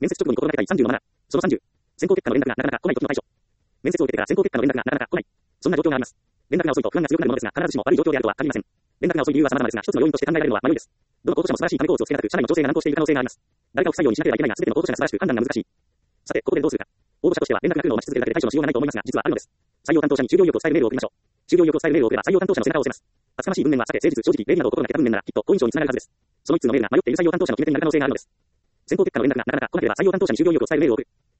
面接直後に心がけたい30のマナー。その30。選考結果の連絡がなかなか来ない時の対処。面接を受けてから選考結果の連絡がなかなか来ない。そんな状況があります。連絡が遅いと不安が強くなるものですが、必ずしも悪い状況であるとは限りません。連絡が遅い理由は様々ですが、一つの要因として考えられるのは迷いです。どの候補者も素晴らしいためコースをつけなく、社内の調整が難航している可能性があります。誰かを不採用にしなければいけないが、全ての候補者が素晴らしく判断が難しい。さて、ここでどうするか。応募者としては連絡が来るのを待ち続けるだけで対処のしようがないと思いますが、実はあるのです。採用担当者に就業意欲を伝えるメールを送りましょう。就業意欲を伝えるメールを送れば採用担当者の背中を押せます。厚かましい文面は避け、誠実、正直、礼儀などを心がけた文面なら、きっと好印象につながるはずです。その一通のメールが迷っている採用担当者の決め手になる可能性があるのです。選考結果の連絡がなかなか来なければ採用担当者に就業意欲を伝えるメールを送る。